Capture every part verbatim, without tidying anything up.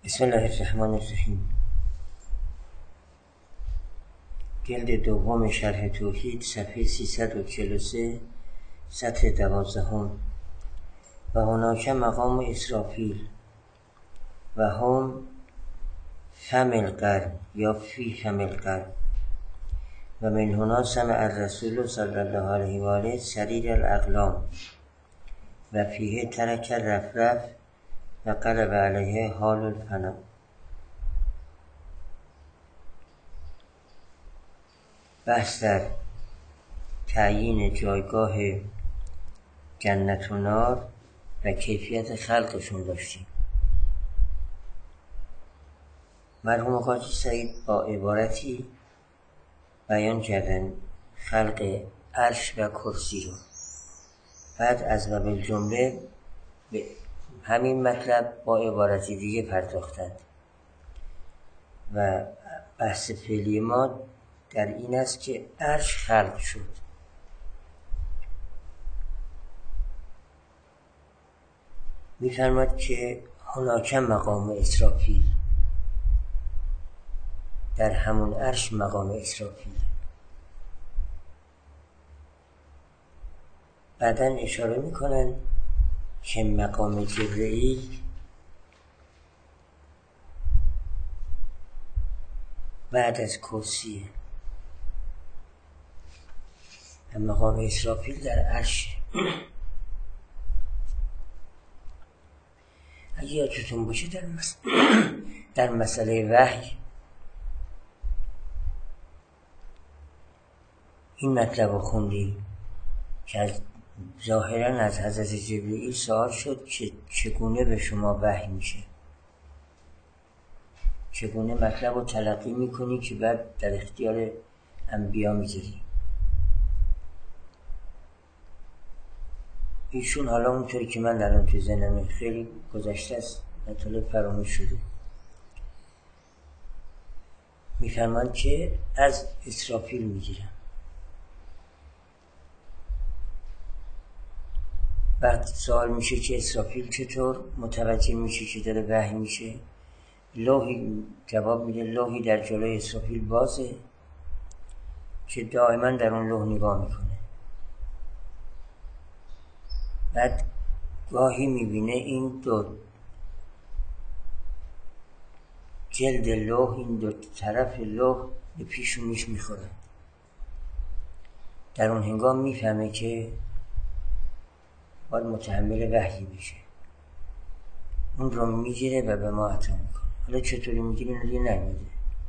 بسم الله الرحمن الرحیم. جلد دوم شرح توحید، صفحه سیصد و چهل و سه، سطر دوازدهم. و هناک مقام اسرافیل و هم فم القرن یا فی فم القرن و من هنا سمع الرسول صلی الله علیه و آله سریر الاقلام و فیه ترک الرفرف و قلب علیه حال الفنا. بحث در تعیین جایگاه جنت و نار و کیفیت خلقشون داشتیم. مرحوم قاضی سعید با عبارتی بیان کردن خلق عرش و کرسی رو. بعد از و بالجمله به همین مطلب با عبارتی دیگه پرداختند و بحث فعلی ما در این است که عرش خلق شد. می‌فرماید که هناک مقام اسرافیل، در همون عرش مقام اسرافیل. بعداً اشاره میکنن که مقام جبرئیل بعد از کرسیه و مقام اسرافیل در عرش. اگه یادتون باشه در, مس... در مسئله وحی این مطلب رو خوندیم که از ظاهرا از حضرت جبرئیل سوال شد که چگونه به شما وحی میشه، چگونه مطلب رو تلقی میکنی که بعد در اختیار انبیا میذاری. ایشون حالا اونطوری که من الان تو ذهنمه، خیلی گذشته است، مطلب فراموش شده، میفرمان که از اسرافیل میگیرم. بعد سوال میشه که اسرافیل چطور متوجه میشه که داره وحی میشه؟ لوحی جواب میده لوحی در جلوی اسرافیل بازه که دائما در اون لوح نگاه میکنه. بعد گاهی میبینه این دو جلد لوح، این دو طرف لوح به پیش و میش میخوره. در اون هنگام میفهمه که باید متحمل وحی بشه، اون رو میگیره و به ما عطا میکنه. حالا چطوری میگیره اینو دیگه نمیده.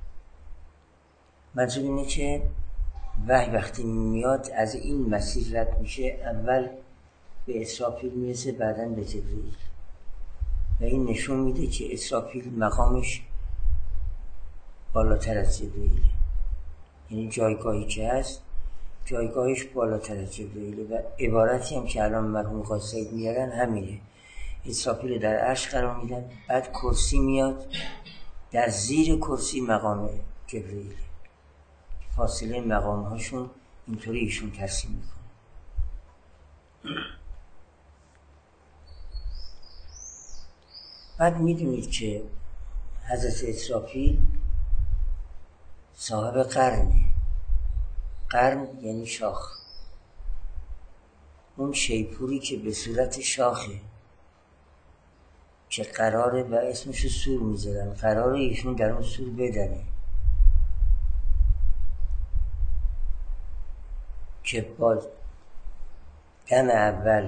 منظور اینه که وحی وقتی میاد از این مسیر رد میشه، اول به اسرافیل میرسه، بعداً به جبرئیل، و این نشون میده که اسرافیل مقامش بالاتر از جبرئیل، یعنی جایگاهی که هست جایگاهش بالاتر از جبرئیل. و عبارتی هم که الان مرحوم قاضی سعید میارن همینه. اسرافیل در عرش قرار میدن، بعد کرسی میاد، در زیر کرسی مقام جبرئیل، فاصله مقام هاشون اینطوری ایشون ترسیم میکنه. بعد میدونید که حضرت اسرافیل صاحب قرنه. قرن یعنی شاخ، اون شیپوری که به صورت شاخه که قراره، و اسمشو سور میذارن، قراره ایشون در اون سور بدنه که با دم اول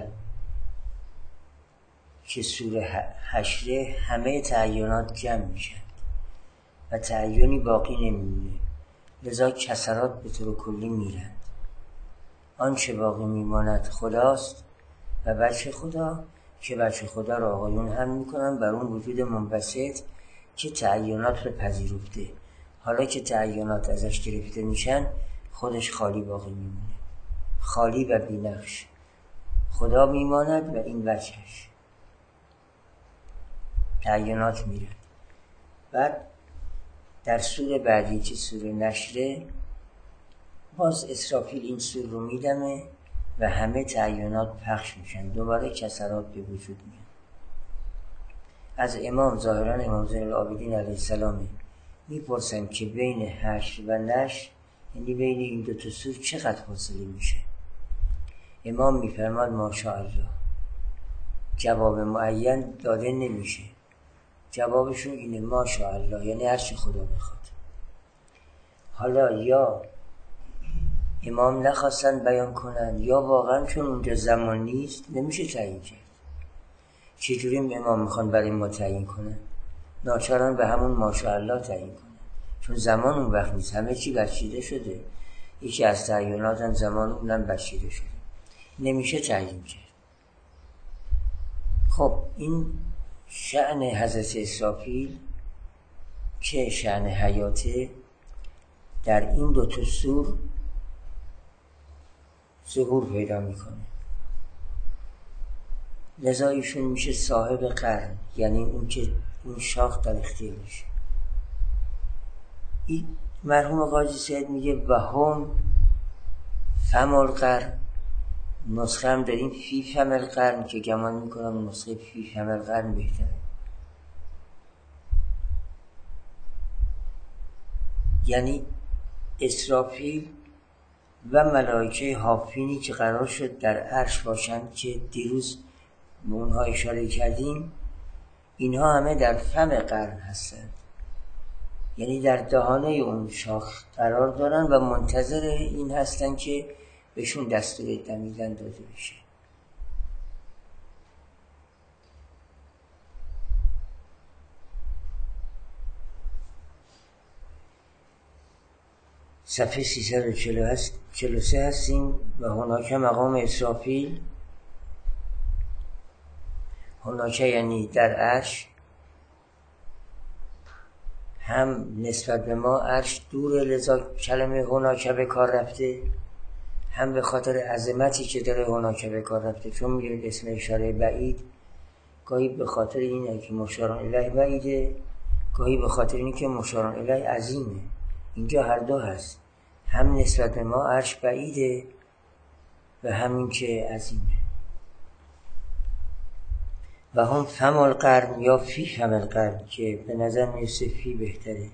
که سور حشره همه تعیینات جمع میشن و تعیینی باقی نمیمونه، لذا کسرات به طور کلی میرند. آنچه باقی میماند خداست و وجه خدا، که وجه خدا را آقایون هم میکنن بر اون وجود منبسط که تعیینات رو پذیرفته. حالا که تعیینات ازش گرفته میشن، خودش خالی باقی میمونه، خالی و بی‌نقش خدا میماند و این وجهش، تعیینات میره. بعد در سور بعدی که سور نشره، باز اسرافیل این سور رو میدمه و همه تعیینات پخش میشن، دوباره کسرات به وجود میاد. از امام ظاهرا امام زین العابدین علیه السلام میپرسن که بین حشر و نشر، یعنی بین این دو تا سور چقدر فاصله میشه؟ امام میفرماد ماشاءالله. جواب معین داده نمیشه، جوابشون اینه ماشاءالله، یعنی هر چی خدا بخواد. حالا یا امام نخواستن بیان کنن یا واقعا چون اونجا زمان نیست نمیشه تعیین کرد. چجوری امام میخوان برای ما تعیین کنن؟ ناچارن به همون ماشاءالله تعیین کنن، چون زمان اون وقت نیست، همه چی بچیده شده. یکی از تعیینات زمان اونم بچیده شده، نمیشه تعیین کرد. خب این شأن حضرت اسرافیل که شأن حیاته در این دو تا سور ظهور پیدا میکنه. لذا ایشون میشه صاحب قرن، یعنی اون که اون شاخ در اختیارشه. این مرحوم قاضی سعید میگه و هم فم القرن، نسخه هم داریم فی فم القرن که گمان میکنم نسخه فی فم القرن بهتره. یعنی اسرافیل و ملائکه حافینی که قرار شد در عرش باشند که دیروز به اونها اشاره کردیم، اینها همه در فم قرن هستند، یعنی در دهانه اون شاخ قرار دارن و منتظر این هستن که بهشون دستور دمیدن داده بشه. صفحه سیصد و چهل و سه هستیم و هناک مقام اسرافیل. هناک یعنی در عرش، هم نسبت به ما عرش دوره لذا کلمه هناک به کار رفته، هم به خاطر عظمتی که داره هناک به کار رفته. چون میگیم اسم اشاره بعید گاهی به خاطر اینه که مشار الیه بعیده، گاهی به خاطر اینه که مشار الیه عظیمه. اینجا هر دو هست، هم نسبت به ما عرش بعیده و همین که عظیمه. و هم فم القرن یا فی فم القرن که به نظر میرسه فی بهتره.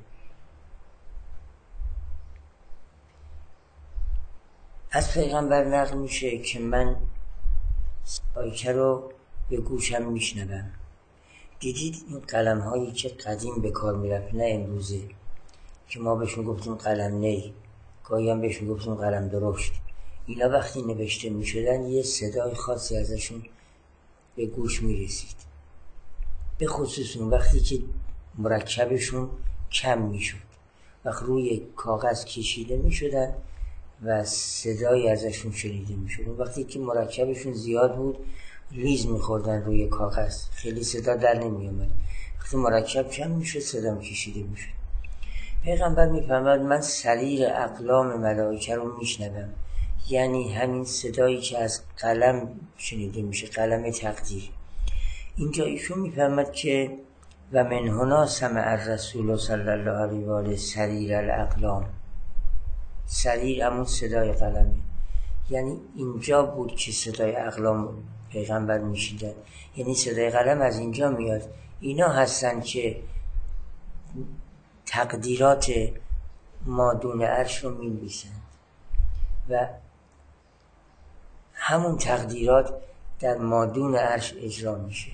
از پیغمبر نقل میشه که من آیکه رو به گوشم میشنوم. دیدید این قلم هایی که قدیم به کار میرفت، نه امروزه که ما بهشون گفتیم قلم نی، گاهی هم بهشون گفتیم قلم درشت. اینا وقتی نوشته میشدن یه صدای خاصی ازشون به گوش میرسید، به خصوص اون وقتی که مرکبشون کم میشد، وقت روی کاغذ کشیده میشدن و صدای ازشون شنیده میشد. وقتی که مرکبشون زیاد بود لیز میخوردن روی کاغذ، خیلی صدا در نمیومد. وقتی مرکب کم میشد صدا کشیده میشد. پیغمبر میفرماد من سریر اقلام ملائکه رو میشنوم، یعنی همین صدایی که از قلم شنیده میشه، قلم تقدیر. اینجا ایشون میفرماد که و من هنا سمع الرسول صلی الله علیه و آله سریر الاقلام. سریر همون صدای قلمه، یعنی اینجا بود که صدای اقلام پیغمبر میشیدن، یعنی صدای قلم از اینجا میاد. اینا هستن که تقدیرات مادون عرش رو می‌نویسند و همون تقدیرات در مادون عرش اجرا میشه.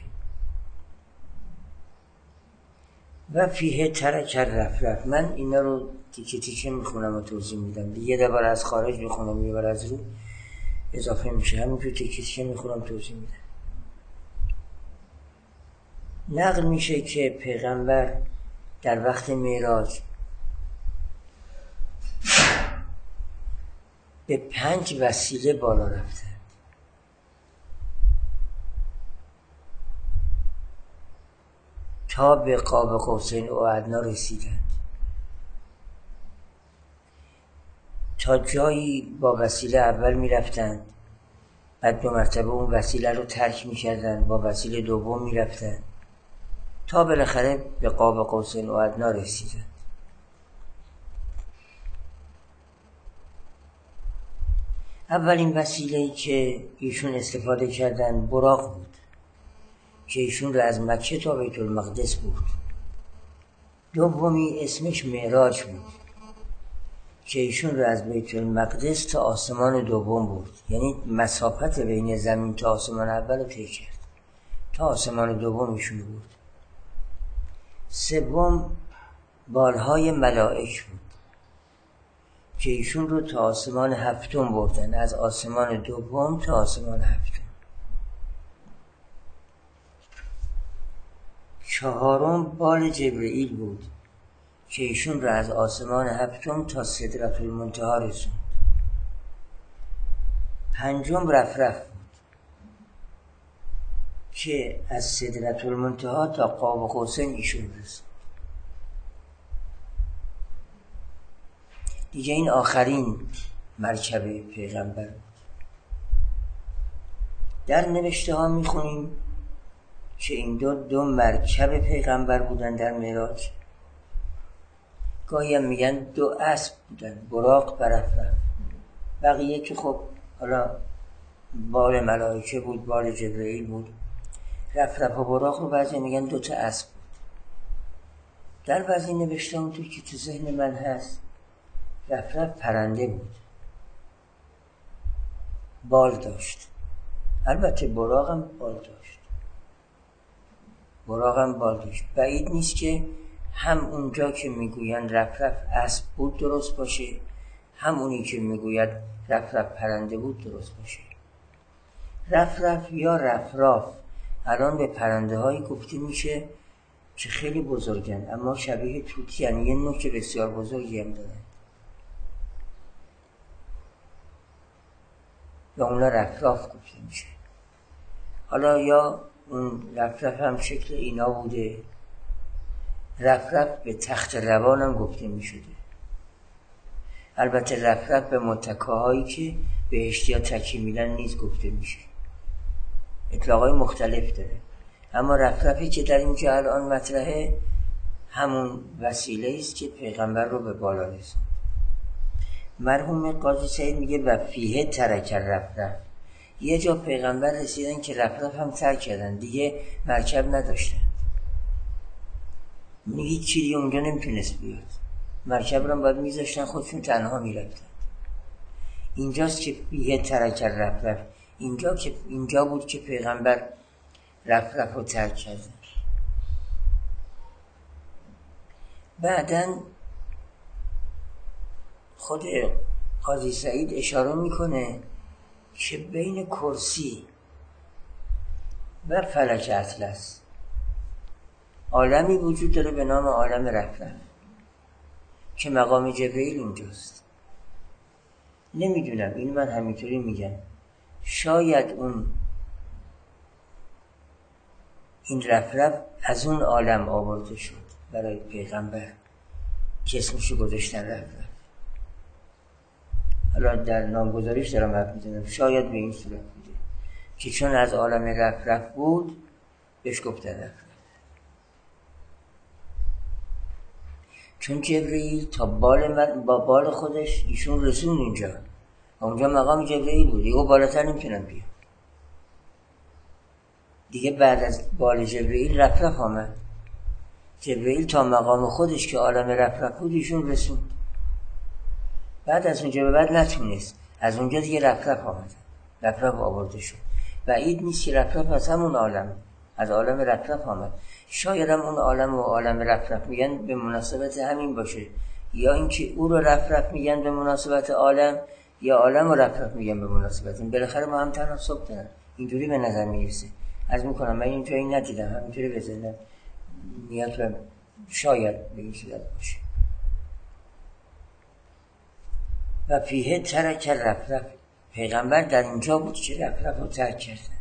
و فیه ترک الرفرف. من اینا رو تیکه تیکه میخونم و توضیح میدم، یه دبار از خارج میخونم یه بار از رو اضافه میشه، همینجور تیکه تیکه میخونم توضیح میدم. نقل میشه که پیغمبر در وقت معراج به پنج وسیله بالا رفته تا به قاب قوسین و ادنا رسیدند. تا جایی با وسیله اول میرفتند، بعد دو مرتبه اون وسیله رو ترک میکردند، با وسیله دوم میرفتند تا بالاخره به قاب قوسین و ادنا رسیدند. اولین وسیله‌ای که ایشون استفاده کردن براق بود، که ایشون رو از مکه تا بیت المقدس بود. دومی اسمش معراج بود که ایشون رو از بیت المقدس تا آسمان دوم بود، یعنی مسافت بین زمین تا آسمان اول رو طی کرد، تا آسمان دوم ایشون بود. سوم بالهای ملائک بود که ایشون رو تا آسمان هفتم بردن، از آسمان دوم تا آسمان هفتم. چهارم بال جبرئیل بود که ایشون رو از آسمان هفتم تا سدرة المنتهی رسوند. پنجم رفرف بود که از سدرة المنتهی تا قاب قوسین ایشون رسوند. دیگه این آخرین مرکب پیغمبر بود. در نوشته ها میخونیم که این دو دو مرکب پیغمبر بودن در معراج. گاهی هم میگن دو اسب بودن، براق و رفرف. بقیه که خب حالا بال ملائکه بود، بال جبرئیل بود. رفرف و براق رو بعضی میگن دو تا اسب بود. در بعضی نوشته اونطور که تو ذهن من هست، رفرف پرنده بود، بال داشت. البته براق هم بال داشت، براق هم بال داشت. بعید نیست که هم اونجا که میگوین رفرف اسب بود درست باشه، هم اونی که میگوید رفرف پرنده بود درست باشه. رفرف یا رفراف الان به پرنده هایی گفته میشه که خیلی بزرگن اما شبیه توتی، یعنی یه نوک بسیار بزرگی هم دارن، یا اونا رفراف گفته میشه. حالا یا اون رفرف هم شکل اینا بوده. رفرف به تخت روان هم گفته می شده. البته رفرف به متکاهایی که بهشتی ها تکی میدن نیز گفته میشه. اطلاقای مختلف داره، اما رفرفی که در اینجا الان مطرحه همون وسیله است که پیغمبر رو به بالا رسوند. مرحوم قاضی سعید میگه و فیه ترک رفرف. یه جا پیغمبر رسیدن که رفرف هم ترک کردن، دیگه مرکب نداشتن، هیچ چیزی اونجا نمیتونست بیاد، مرکب رو باید میذاشتن خودشون تنها میرفتن. اینجاست که فیه ترک رفرف، اینجا که اینجا بود که پیغمبر رفرف رو ترک کردن. بعدن خود قاضی سعید اشاره میکنه که بین کرسی و فلک اطلس عالمی وجود داره به نام عالم رفرف که مقام جبرئیل اونجاست. نمیدونم، این من همینطوری میگم، شاید اون این رفرف از اون عالم آورده شد برای پیغمبر که اسمشو گذاشتن رفرف. حالا در نامگذاریش دارم حرف میزنم، شاید به این صورت بوده که چون از عالم رفرف بود بهش گفتن رفرف. چون جبرئیل تا بال من با بال خودش ایشون رسون اینجا، اونجا مقام جبرئیل بود، دیگه بالاتر نمیتونن بیان. دیگه بعد از بال جبرئیل رفرف آمد. جبرئیل تا مقام خودش که عالم رفرف بود ایشون رسوند. بعد از اونجا به بعد نتونست، از اونجا دیگه رفرف آمد، رفرف آورده شد. بعید نیست که رفرف از همون عالم، از عالم رفرف آمد. شاید هم اون عالم و عالم رفرف میگن به مناسبت همین باشه، یا اینکه او رو رفرف میگن به مناسبت عالم، یا عالم رو رفرف میگن به مناسبت این. بالاخره ما هم تناسب دارن، اینجوری به نظر میرسه. از میکنم من اینجوری ندیدم، همینجوری بزنم نیت و شاید به این صورت باشه. و فیه ترک رفرف، پیغمبر در اینجا بود که رفرف رو ترک کردن.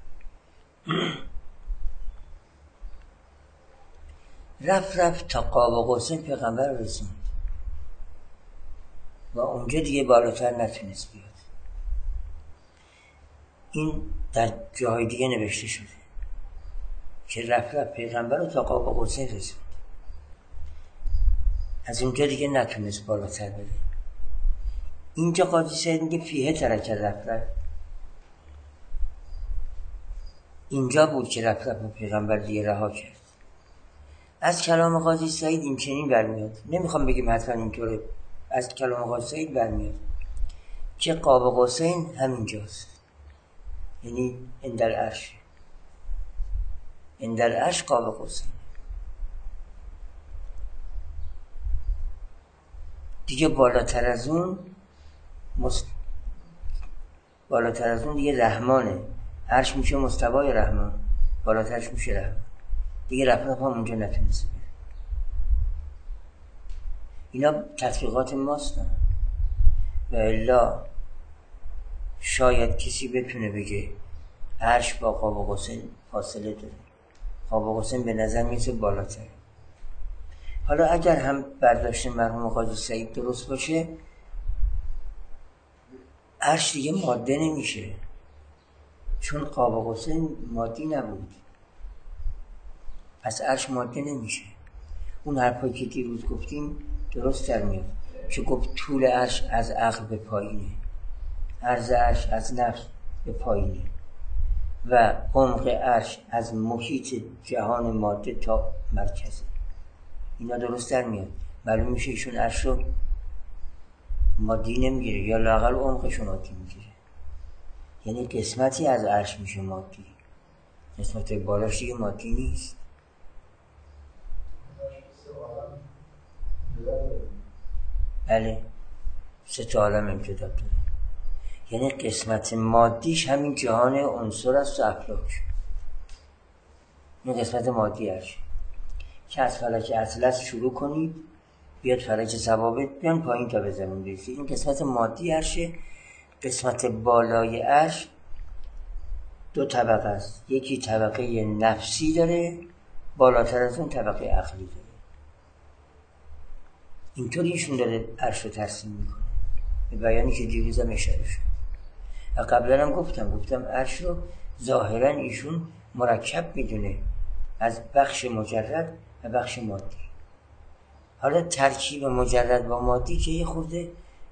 رفرف تا قاب قوسین پیغمبر رو رسوند و اونجا دیگه بالاتر نتونست بیاد. این در جاهای دیگه نوشته شده که رفرف پیغمبر رو تا قاب قوسین رسوند، از اونجا دیگه نتونست بالاتر بره. اینجا قاضی سعید میگه فیه ترک رفرف، اینجا بود که رفت رفت پیغمبر دیگه رها کرد. از کلام قاضی سعید این چنین برمیاد، نمیخوام بگیم حتما اینطوره، از کلام قاضی سعید برمیاد که قاب قوسین همینجاست، یعنی اندر عرش، اندر عرش قاب قوسین. دیگه بالاتر از اون مست... بالاتر از اون دیگه رحمانه، عرش میشه مستوای رحمان، بالاترش میشه رحمان. دیگه رفت رفت هم اونجا نتونسته. اینا تطبیقات ماست نه. و الا شاید کسی بتونه بگه عرش با قاب قوسین فاصله داره، قاب قوسین به نظر میسه بالاتر. حالا اگر هم برداشت مرحوم قاضی سعید درست باشه، عرش دیگه ماده نمیشه، چون قاب قوسین مادی نبود، پس عرش ماده نمیشه. اون حرفایی که دیروز گفتیم درست در میاد که گفت طول عرش از عقل به پایینه، عرض عرش از نفس به پایینه و عمق عرش از محیط جهان ماده تا مرکزه. اینا درست در میاد. معلوم میشه ایشون عرش رو مادی نمیگیره، یا لااقل عمقش رو مادی میگیره، یعنی قسمتی از عرش میشه مادی، قسمت بالاش دیگه مادی نیست. بله، سه تا عالم امتداد داره، یعنی قسمت مادیش همین جهان عنصر است و افلاک، این قسمت مادی هست که از فلک اطلس شروع کنید بیاد فلک ثوابت بیان پایین تا به زمین برسید. این قسمت مادی عرشه. قسمت بالای عرش دو طبقه است، یکی طبقه نفسی داره، بالاتر از اون طبقه عقلی داره. اینطوری ایشون داره عرش رو ترسیم میکنه، به بیانی که دیروزم اشاره شد. و قبلا هم گفتم گفتم عرش رو ظاهرا ایشون مرکب میدونه از بخش مجرد و بخش مادی. حالا ترکیب مجرد با مادی که یه خورده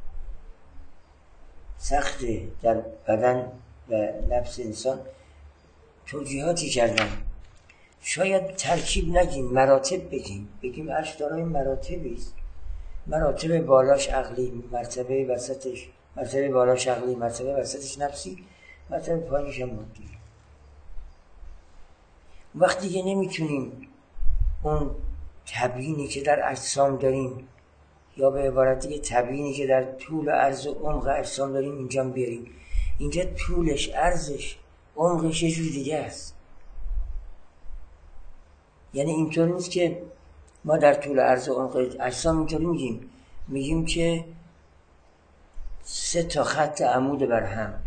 سخته در بدن و نفس انسان، توجیهاتی کردن. شاید ترکیب نگیم، مراتب بگیم، بگیم عرش دارای مراتبی است، مراتب بالاش عقلی، مرتبه وسطش مرتبه بالاش عقلی، مرتبه وسطش نفسی، مرتبه پایینش هم مادی. وقتی که نمیتونیم اون تبیینی که در اجسام داریم، یا به عبارت دیگه تبیینی که در طول و عرض و عمق اجسام داریم اینجا بیاریم، اینجا طولش، عرضش، عمقش یه جور دیگه است. یعنی اینطور نیست که ما در طول و عرض و عمق اجسام اینطوری میگیم میگیم که سه تا خط عمود بر هم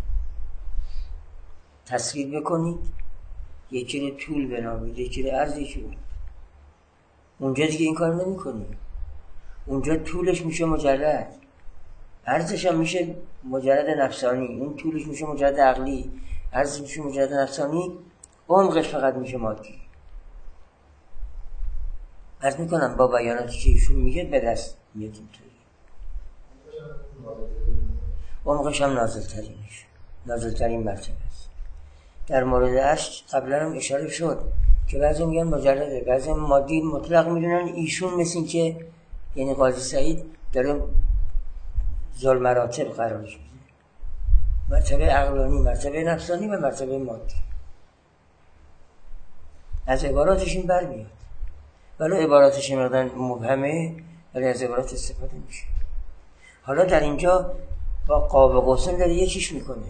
تصویر بکنید، یکی رو طول بنامید، یکی رو عرض، یکی رو. اونجا دیگه این کار نمی کنیم. اونجا طولش میشه مجرد، عرضش هم میشه مجرد نفسانی، اون طولش میشه مجرد عقلی، عرضش میشه مجرد نفسانی، عمقش فقط میشه مادی. عرض میکنم با بیاناتی که ایشون میگه به دست میاد اینطوری. عمقش هم نازلترینش، نازلترین مرتبه است. در مورد عرش قبلا هم اشاره شد که بعضی میگن مجرده، بعضی مادی مطلق میدونن. ایشون مثل این که یعنی قاضی سعید داره ذل مراتب قرارش میده، مرتبه عقلانی، مرتبه نفسانی و مرتبه مادی. از عباراتش این بر میاد، ولی عباراتش مقدار مبهمه، ولی از عبارات استفاده میشه. حالا در اینجا با قاب قوسین داره یکیش میکنه،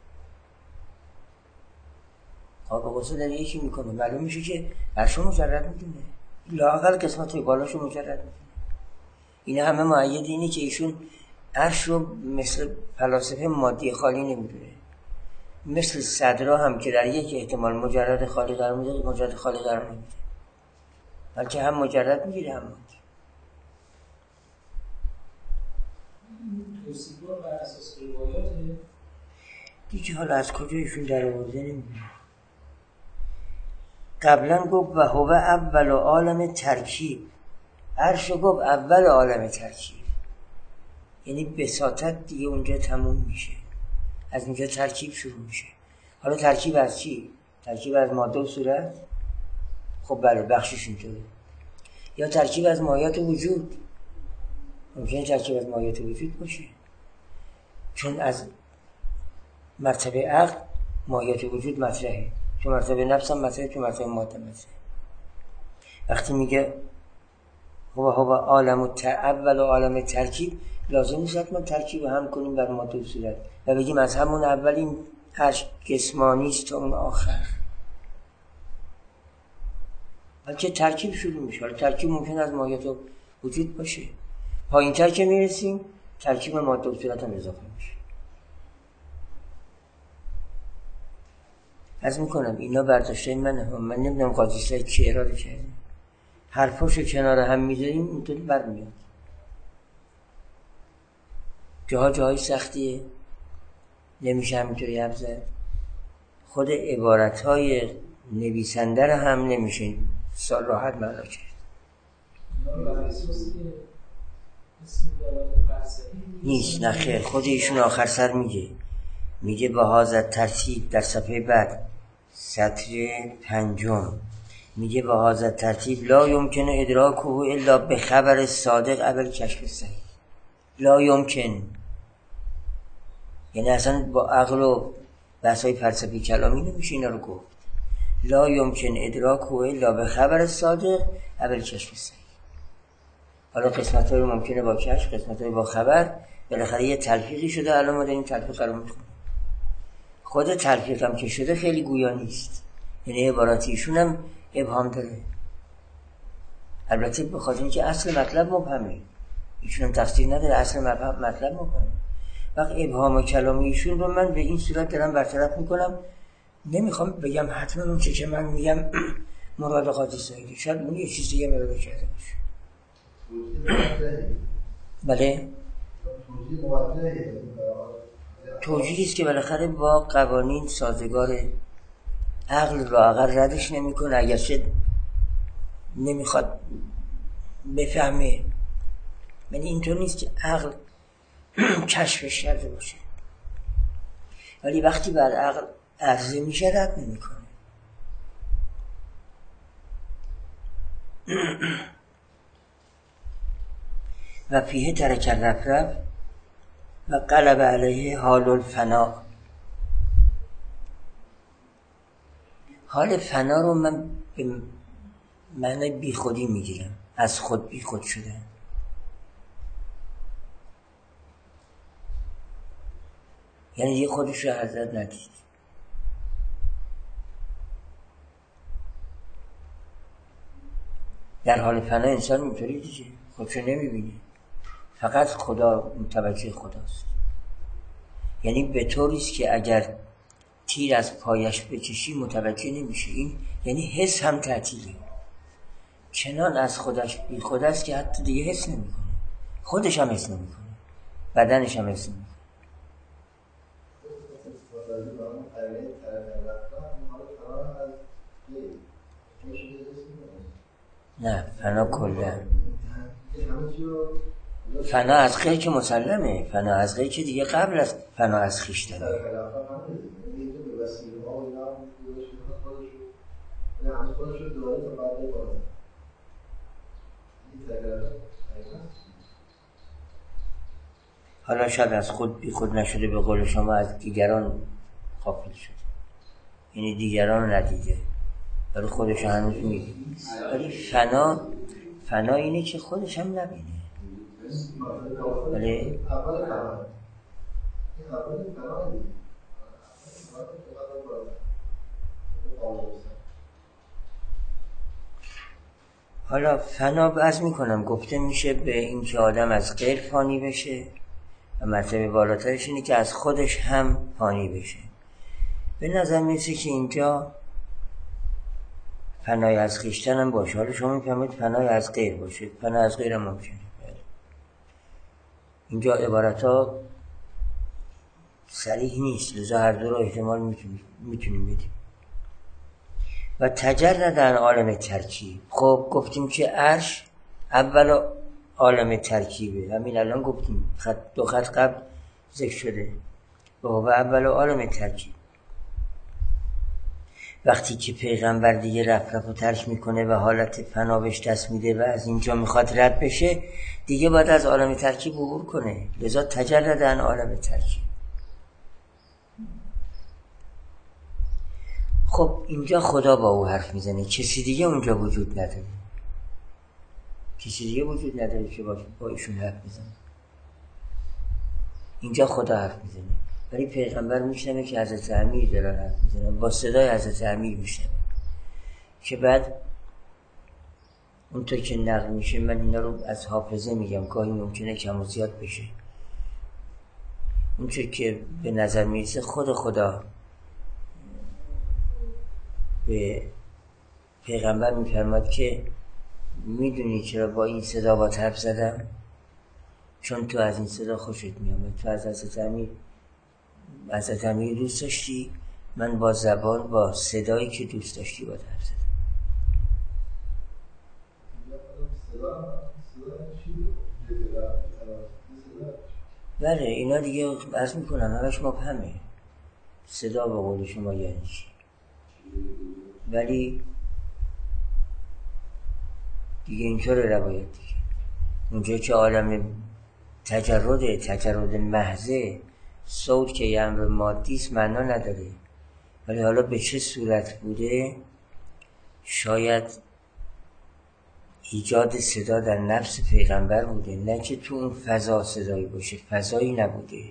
قاب قوسین داره یکی میکنه، معلوم میشه که عرشو مجرد میدونه، لااقل قسمت بالاشو مجرد میدونه. اینا همه مؤید اینه که ایشون عرش رو مثل فلاسفه مادی خالی نمیدونه، مثل صدرا هم که در یک احتمال مجرد خالی قرار میده، مجرد خالی قرار نمیده، بلکه هم مجرد میگیره هم مادی. توصیف‌ها بر اساس روایاته دیگه حالا از کجا ایشون در آورده نمیدونه. قبلا گفت و هو اول عالم ترکیب، عرش گفت اول عالم ترکیب، یعنی بساطت دیگه اونجا تموم میشه، از اونجا ترکیب شروع میشه. حالا ترکیب از چی؟ ترکیب از ماده و صورت، خب بله بخشش اینطوره. یا ترکیب از مایات وجود، ممکنه ترکیب از مایات وجود باشه، چون از مرتبه عقل مایات وجود مطرحه، تو مرتبه نفس هم مطرحه، تو مرتبه ماده مطرحه. وقتی میگه هو هو عالم اول و عالم ترکیب، لازم نیست حتما ترکیب رو هم کنیم بر ماده و صورت و بگیم از همون اول این عرش جسمانی است تا اون آخر، بلکه ترکیب شروع میشه. حالا ترکیب ممکن از مایات و وجود باشه، پایین تر که میرسیم ترکیب ماده و صورت هم اضافه میشه. از میکنم اینا برداشته منه، من نمیدونم قاضی سعید چی اراده کرده، حرفاشو کنار هم میذاریم اینطوری برمیاد. جاها جاهای سختیه، نمیشه همینطوری حرف زد. خود عبارتهای نویسنده رو هم نمیشه سال راحت معنا کرد. نیست، نه خیر. خود ایشون آخر سر میگه میگه با هذا ترتیب در صفحه بعد سطر پنجم میگه با هذا ترتیب لا یمکن ادراکه الا به خبر صادق قبل کشف صحیح. لا یمکن یعنی اصلا با عقل و بحثای فلسفی کلامی نمیشه اینا رو گفت. لا یمکن ادراکه الا به خبر صادق قبل کشف صحیح. حالا قسمت های ممکنه با کشف، قسمت های با خبر، بالاخره یه تلفیقی شده، الان ما داریم تلفیق رو میخونیم. خود تلفیق هم که شده خیلی گویا نیست، یعنی عباراتیشون هم ابهام داره. البته بخاطر اینکه اصل مطلب مبهمه، ایشون هم تفسیر نداره، اصل مطلب مبهمه. وقت ابهام و کلامی ایشون رو من به این صورت دارم برطرف میکنم، نمیخوام بگم حتما اون چه که من میگم مراد قاضی سعیدی، شاید اون یه چیز دیگه مراد کرده باشه. بله توجیهی است که بالاخره با قوانین سازگاره، عقل را عقل ردش نمیکنه، اگرچه نمیخواد بفهمه. یعنی اینطور نیست که عقل کشفش کرده باشه، ولی وقتی بر عقل عرضه میشه رد نمیکنه. و فیه ترک الرفرف و قلب علیه حال الفنا. حال فنا رو من به معنی بی خودی میگیرم، از خود بی خود شدن. یعنی یه خودش رو حضرت ندید. در حال فنا انسان اینطوری دیگه خودشو نمیبینه، فقط خدا متوجه خداست. یعنی به طوریست که اگر تیر از پایش بکشی متوجه نمیشه. این یعنی حس هم تعطیله، چنان از خودش بی خودست که حتی دیگه حس نمیکنه، خودش هم حس نمیکنه، بدنش هم حس نمیکنه. نه فنا کلا، فنا از غیر که مسلمه، فنا از غیر که دیگه قبل از فنا از خویشتنه. حالا شاید از خود بی خود نشده، به قول شما از دیگران غافل شده، یعنی دیگران ندیده ولی خودش هنوز میگه. ولی فنا فنا اینه که خودش هم نبینه. ولی حالا فنا باز میکنم گفته میشه به این که آدم از غیر فانی بشه و مرتبه بالاترش اینه که از خودش هم فانی بشه. به نظر میرسه که اینجا فنای از خویشتن هم باشه. حالا شما میفهمید فنای از غیر باشه، فنا از غیر هم ممکنه. اینجا عبارت ها صریح نیست، لذا هر دو رو احتمال میتونیم میتونیم بدیم. و تجرد عن عالم ترکیب. خب گفتیم که عرش اول عالم ترکیبه، همین الان گفتیم، خط دو خط قبل ذکر شده و اول عالم ترکیب. وقتی که پیغمبر دیگه رفت رفت و ترک میکنه و حالت فنا بهش دست میده و از اینجا میخواد رد بشه، دیگه باید از عالم ترکیب عبور کنه. لذا تجرد عن عالم ترکیب. خب اینجا خدا با او حرف میزنه، کسی دیگه اونجا وجود نداره، کسی دیگه وجود نداره که با ایشون حرف میزنه. اینجا خدا حرف میزنه، ولی پیغمبر میشنوه که حضرت امیر داره حرف میزنه، با صدای حضرت امیر میشنوه که بعد اونطور که نقل میشه، من اینا رو از حافظه میگم، گاهی ممکنه کم و زیاد بشه، اونطور که به نظر میرسه خود خدا به پیغمبر میفرماد که میدونی چرا با این صدا با حرف زدم؟ چون تو از این صدا خوشت میامد، تو از حضرت امیر حضرت امیر دوست داشتی، من با زبان با صدایی که دوست داشتی با حرف زدم. بله اینا دیگه عرض میکنم همش مبهمه، صدا به قول شما یعنی چی، ولی دیگه اینطور روایت دیگه اونجا که عالم تجرده، تجرد محضه، صوت که یه امر مادیست معنا نداره، ولی حالا به چه صورت بوده، شاید ایجاد صدا در نفس پیغمبر بوده، نه که تو اون فضا صدایی باشه، فضایی نبوده،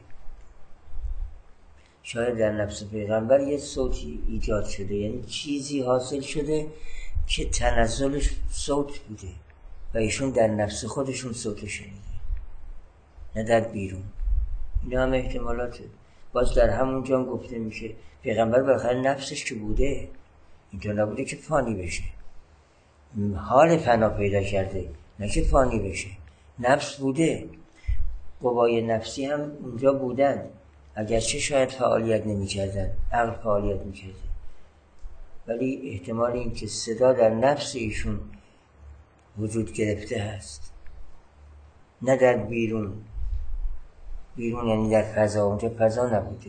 شاید در نفس پیغمبر یه صوتی ایجاد شده، یعنی چیزی حاصل شده که تنزلش صوت بوده و ایشون در نفس خودشون صوت شنیده، نه در بیرون. اینا هم احتمالاته. باز در همون جا گفته میشه پیغمبر بالاخره نفسش که بوده، اینطور نبوده که فانی بشه، حال فنا پیدا کرده، نه که فانی بشه، نفس بوده، قوای نفسی هم اونجا بودن، اگرچه شاید فعالیت نمی کردن، عقل فعالیت می کرده، ولی احتمال این که صدا در نفس ایشون وجود گرفته هست، نه در بیرون. بیرون یعنی در فضا، اونجا فضا نبوده.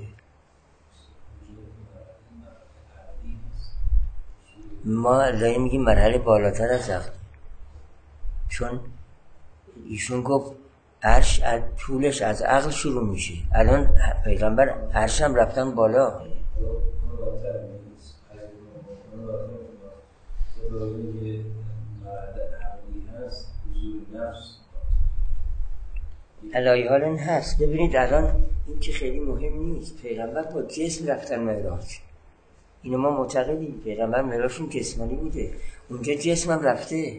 ما داریم میگیم مرحله بالاتر از عقل، چون ایشون گفت عرش از طولش از عقل شروع میشه، الان پیغمبر عرش هم رفتن بالا. علایه حال این هست. ببینید الان این که خیلی مهم نیست، پیغمبر با جسم رفتن معراج، اینو ما معتقدیم، پیغمبر معراجشون جسمانی بوده، اونجا جسم هم رفته.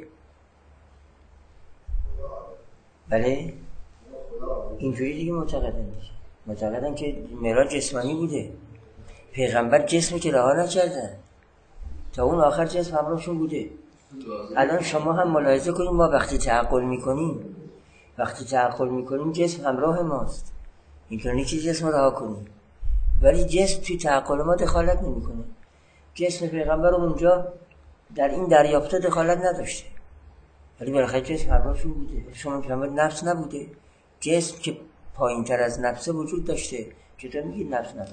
بله اینجوری دیگه معتقدن دیگه، معتقدن که معراج جسمانی بوده، پیغمبر جسمی که رها نکردن، تا اون آخر جسم همراهشون بوده. الان شما هم ملاحظه کنیم، ما وقتی تعقل میکنیم وقتی تعقل میکنیم جسم همراه ماست، اینطور نیست که جسم رها کنیم، ولی جسم توی تعقل ما دخالت نمیکنه. جسم پیغمبر اونجا در این دریافته دخالت نداشته، ولی بالاخره جسم همراهشون بوده. شما میفهمید نفس نبوده، جسم که پایین تر از نفسه وجود داشته، چطور میگید نفس نبوده؟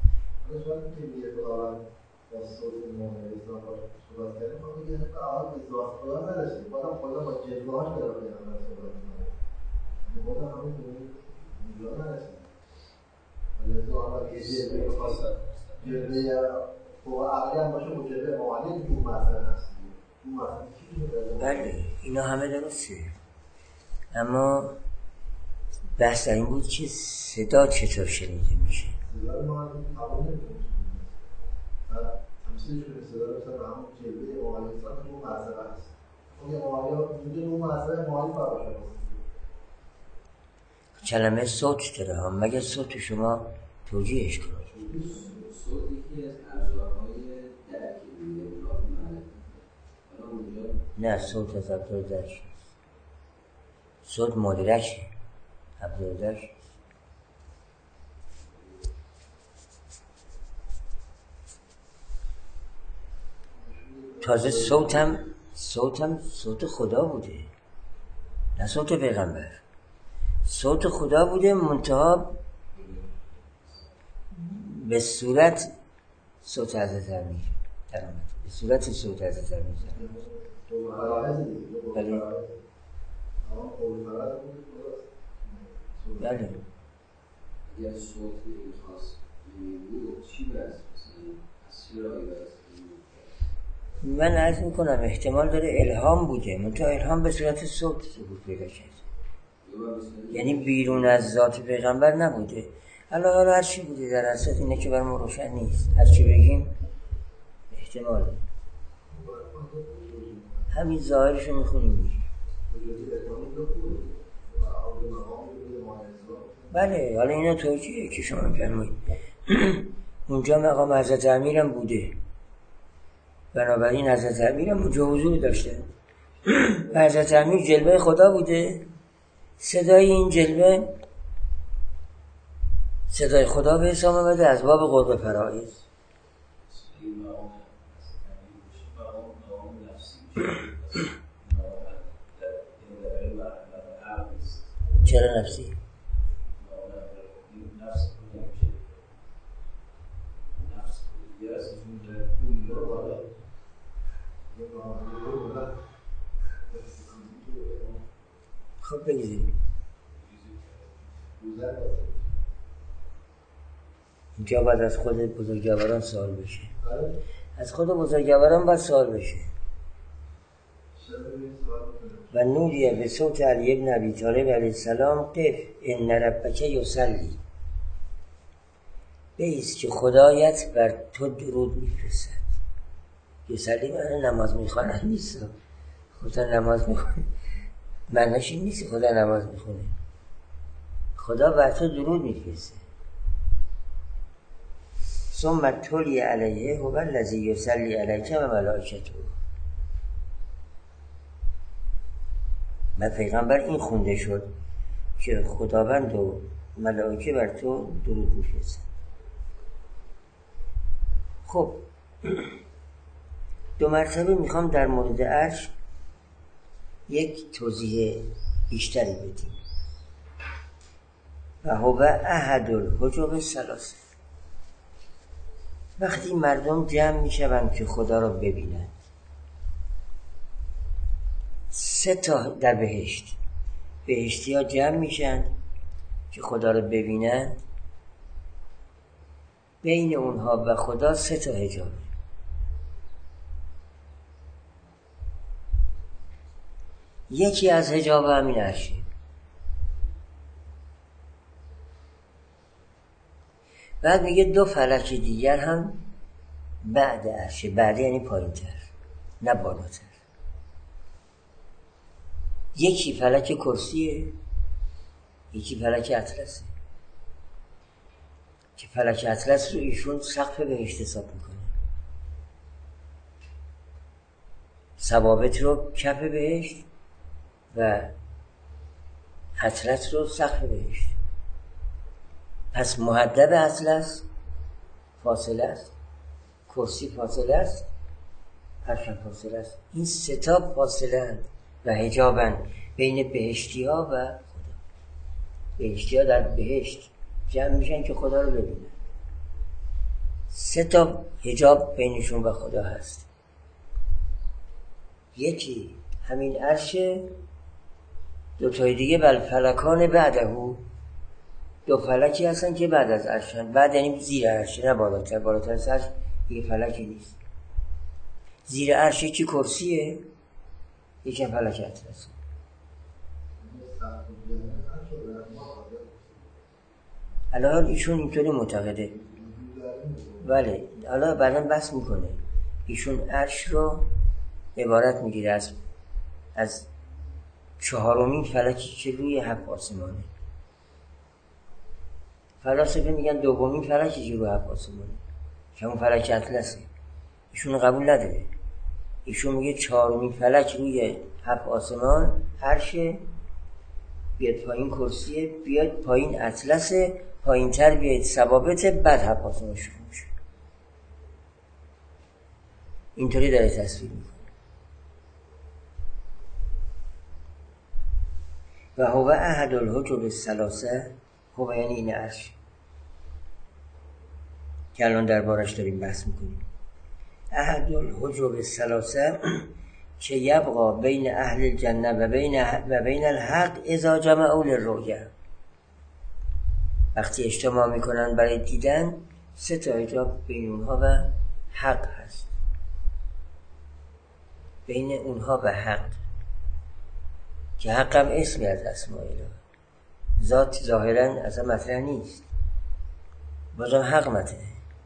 با صوت موعظه صحبت کردیم، ما میگیم که آن به ذات خدا نرسید، بعدم خدا با جلوه‌اش داره پیغمبر صحبت می‌کنه، یعنی بعدم همین جلوه نرسید. ولی تو آن که جلوه خاصه جلوه فوق عقلی هم باشه، مجرد موعظه تو مسئله هست، تو مسئله. بله اینا همه درسته، اما بحث این بود که صدا چطور شنیده میشه. صدا ما قبول نمی‌کنیم. همچنین که صدا مثلا به همون جلوه موعظه تو مسئله هست. اون موعظه میگه اون مسئله موعظه باشه. کلمه صوت داره ها، مگه صوت شما توجیهش کنید. صوت یکی از ابزارهای درکی اطلاق معرفت. نه صوت از ابزار درک، صوت مدرکه، ابزار درک. تازه صوتم صوتم صوت خدا بوده، نه صوت پیغمبر، صوت خدا بوده، منتها به صورت صوت حضرت امیر، در آمد به صورت صوت از زمین زمین بله بله اگر صوتی خاص نمیبود چی برست مثلا از چه رایی برست؟ من عرض میکنم احتمال داره الهام بوده، منتها الهام به صورت صوت ظهور پیدا کرد، یعنی بیرون از ذات پیغمبر نبوده. حالا حالا هر چی بوده در اصل اینه که بر ما روشن نیست، هر چی بگیم احتمال داره. همین ظاهرشو میخونیم میگیم بله. حالا اینا توجیه که شما فرمایید اونجا مقام حضرت امیرم بوده، بنابراین حضرت امیرم اونجا حضور داشته و حضرت امیر جلوه خدا بوده. صدای این جلوه صدای خدا به حساب آمده از باب قرب فرائض. چرا نفسی؟ خب بگیریم اینجا باید از خود بزرگواران سوال بشه، از خود بزرگواران باید سوال بشه. و نودیه به صوت علی ابن ابی طالب علیه السلام قف ان ربک یصلی، بیست که خدایت بر تو درود میفرستد. یصلی معنی نماز میخوانه نیست، خدا نماز میخونه معنیش این نیست خدا نماز میخونه، خدا بر تو درود میفرسته. ثم تولی علیه هو الذی یصلی علیک و ملائکته. و پیغمبر این خونده شد که خداوند و ملائکه بر تو درود میفرستند. خب دو مرتبه میخوام در مورد عرش یک توضیح بیشتری بدیم. و هو احد الحجب الثلاثه، وقتی مردم جمع میشوند که خدا را ببینند، سه تا در بهشت بهشتی ها جمع میشن که خدا را ببینند، بین اونها و خدا سه تا حجاب. یکی از حجاب همین عرشه، بعد میگه دو فلک دیگر هم بعد عرشه، بعد یعنی پایین تر نه بالاتر. یکی فلک کرسیه، یکی فلک اطلسه که فلک اطلس رو ایشون سقف بهشت حساب میکنه، ثوابت رو کف بهشت و اطلس رو سقف بهشت. پس مهدب اطلس فاصله است، کرسی فاصله است، عرش فاصله است. این سه تا فاصله اند و حجابن بین بهشتی ها و خدا. بهشتی ها در بهشت جمع میشن که خدا رو ببینن، سه تا حجاب بینشون و خدا هست. یکی همین عرشه، دو تای دیگه بل فلکان بعدهو، دو فلکی هستن که بعد از عرشن. بعد یعنی زیر عرشه نه بالاتر، بالاتر از عرش یه فلکی نیست. زیر عرش یکی کرسیه، یکی فلک اطلسه. الان ایشون اینطوری معتقده، بله حالا بعداً بحث میکنه. ایشون عرش رو عبارت میگیره از از چهارمین فلکی که روی هفت آسمانه. فلاسفه میگن دومین فلکی که روی هفت آسمانه که اون فلک اطلسه. ایشون قبول نداره. ایشون میگه چهارمین فلک روی هفت آسمان عرشه، بیاد پایین کرسیه، بیاد پایین اطلسه، پایین تر بیاد ثوابت، بعد هفت آسمان شروع میشه. اینطوری داره تصویر میکنه. و هو احد الحجب الثلاثه، هو یعنی این عرش که الان دربارش داریم بحث میکنیم. احد الحجب الثلاثه که یبقا بین اهل الجنه و بین و بین الحق اذا جمعوا للرؤیا. وقتی اجتماع میکنن برای دیدن، سه تا حجاب بین اونها و حق هست، بین اونها و حق، که حق هم اسمی از اسماء الهی، ذات ظاهرا اصلا مطرح نیست، بازم حق مطرحه.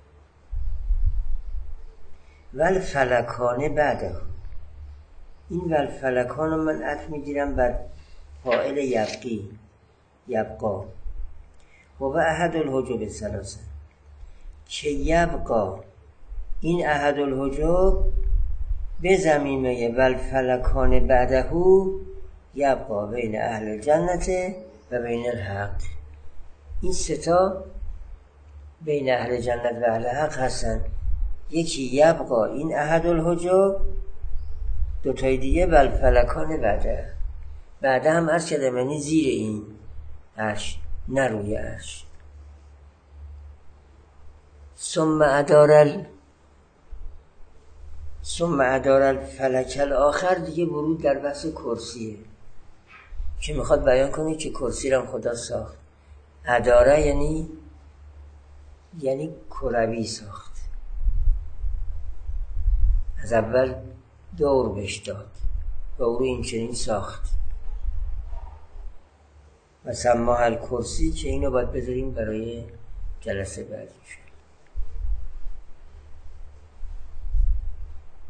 ول فلکانه بعده، این ول فلکان رو من عطف میگیرم بر فاعل یبقی، یبقا. و احد الحجب الثلاثه که یبقا، این احد الحجب به ضمیمه ول فلکان بعده یبقا بین اهل الجنت و بین الحق. این ستا بین اهل جنت و اهل حق هستن. یکی یبقا این احد الحجب، دوتای دیگه ول فلکان بعده. بعده هم عرض کردم یعنی زیر این عرش، نه روی عرش. ثم ادارل ثم ادارل فلک الاخر، دیگه ورود در بحث کرسیه که میخواد بیان کنه که کرسی رو خدا ساخت. اداره یعنی یعنی کروی ساخت، از اول دور بهش داد و او رو این چنین ساخت. و سماها الکرسی، که اینو باید بذاریم برای جلسه بعدی.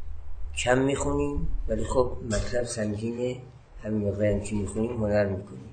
کم میخونیم ولی خب مطلب سنگینه، همین مقدارم که میخونیم هنر میکنیم.